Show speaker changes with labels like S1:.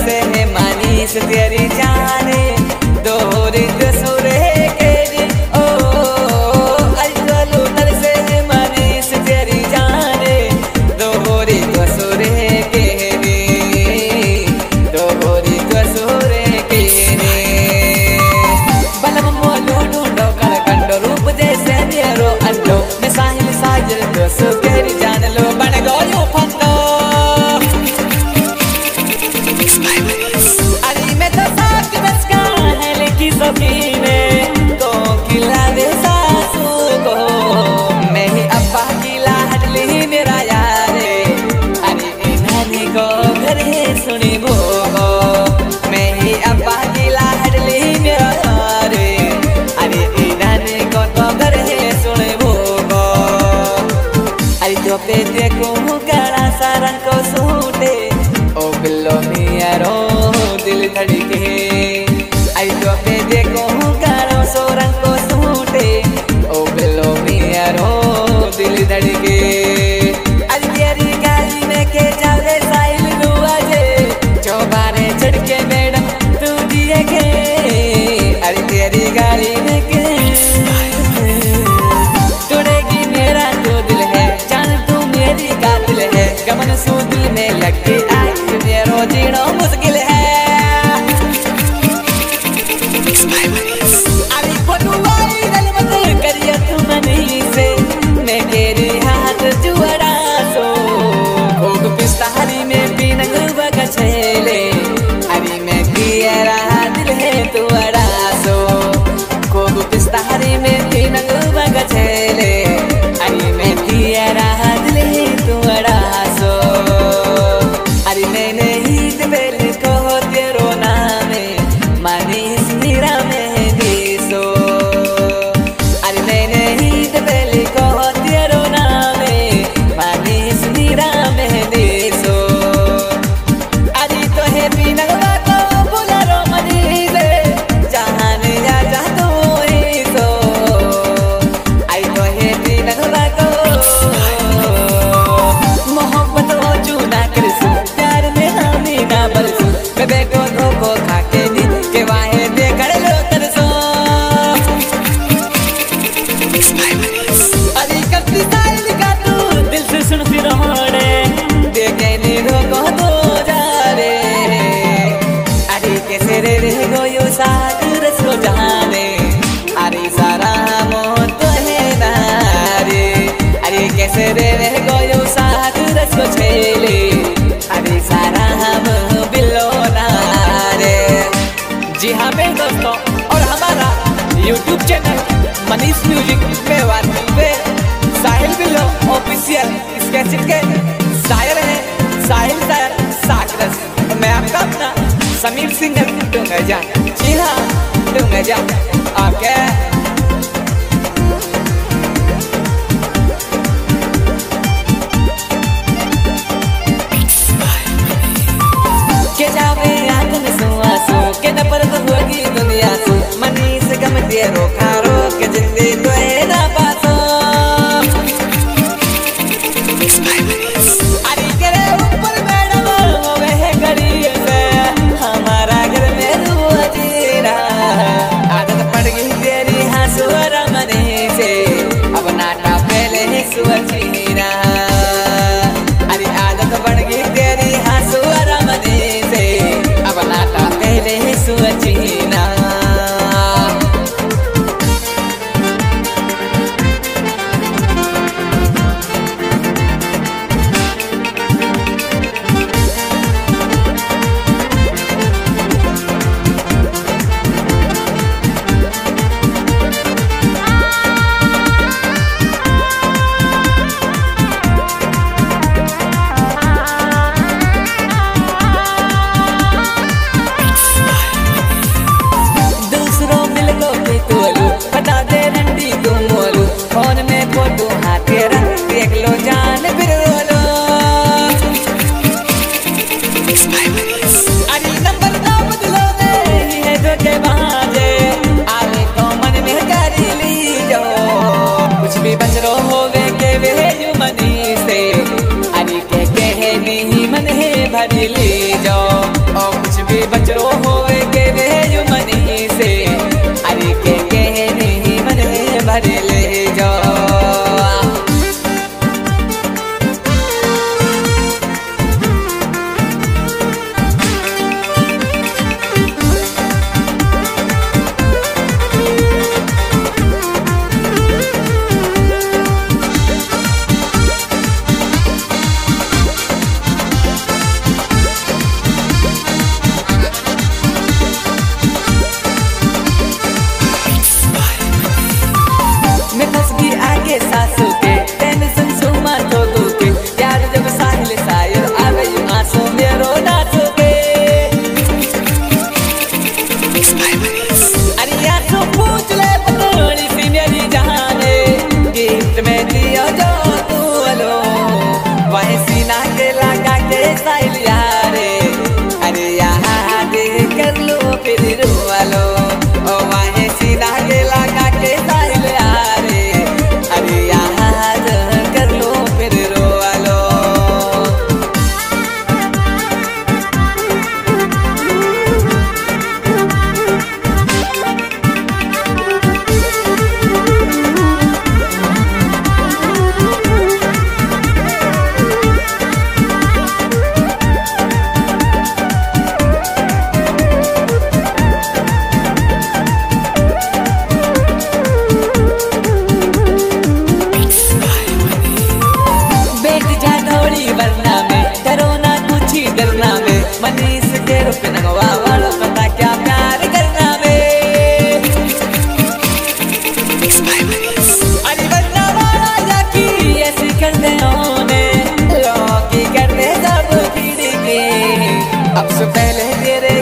S1: से है मानीस तेरी जाने दोहरी दसुरे के दिन ओ अजगलू तर से है मानीस तेरी जाने दोहरी दसुरे के दिन दोहरी दसुरे के दिन बलम मोलू ढूंढो कर कंडो रूप जैसे दियरो अंडो मैं साहिल साजल दसो तेरी जान लो बन गयो फंदो सकीने तो खिलावे सासू को मैं ही अब्बा की लाडली मेरा यारे अरे नानी को घर सुनी वो मैं ही अब्बा की लाडली मेरा यारे अरे नानी को तो घर सुनी वो अरे जो पे देखो कड़ा सारा को सूटे ओ बिल्लो मियारो दिल धड़के आई तो पे देखो कारो सोरंग को सूटे ओ बिलो मियारो दिल धड़के आज तेरी गाली में के जावे साइल रुआजे चौबारे चढ़के मैडम तू दिए के अरे तेरी गाली में के तोड़ेगी मेरा जो दिल है जान तू मेरी कातिल है गमन सो दिल में लग के आई मेरो जीना मुश्किल है पिस्तारी में पीनंग बगछेले अरे मैं दिया रहा दिल है तू अड़ासो कोगु पिस्तारी में पीनंग बगछेले अरे मैं दिया रहा दिल है तू अड़ासो अरे मैंने ही दिल को तेरो नामे मानीस मीरा में दीसो अरे मैंने ही दिल को तेरो नामे मानीस मीरा में अरे सारा मोह तो है नारे अरे कैसे रे गयो साथ रसो छेले अरे सारा मोह बिलो नारे। जी हाँ मेरे दोस्तों और हमारा YouTube चैनल मनीष म्यूजिक में वार्ते साहिल बिलो ऑफिशियल इस कैसेट के शायर है साहिल शायर साकरस और मैं आपका अपना समीर सिंगर डूंगा जी हाँ डूंगा ओके के जावे आंख में सुआसो के न परत होगी दुनिया सो मनीष गम दे रोका रो के जिंदगी तो है ना पासो अरे करे ऊपर मैडम होवे है घड़ी से हमारा घर में रुआ जीरा आदत पड़ गई तेरी हंसुआ मने से अब नाटा पहले ही सुअचीरा अरे आदत पड़ गई तेरी हंसुआ मने से अब नाटा पहले ही सुअचीना रुक नगवा वालों पता क्या प्यार करना में अरे बनना वाला जाकी ऐसी कर दे होने लोग की कर दे सब खिड़की अब से पहले तेरे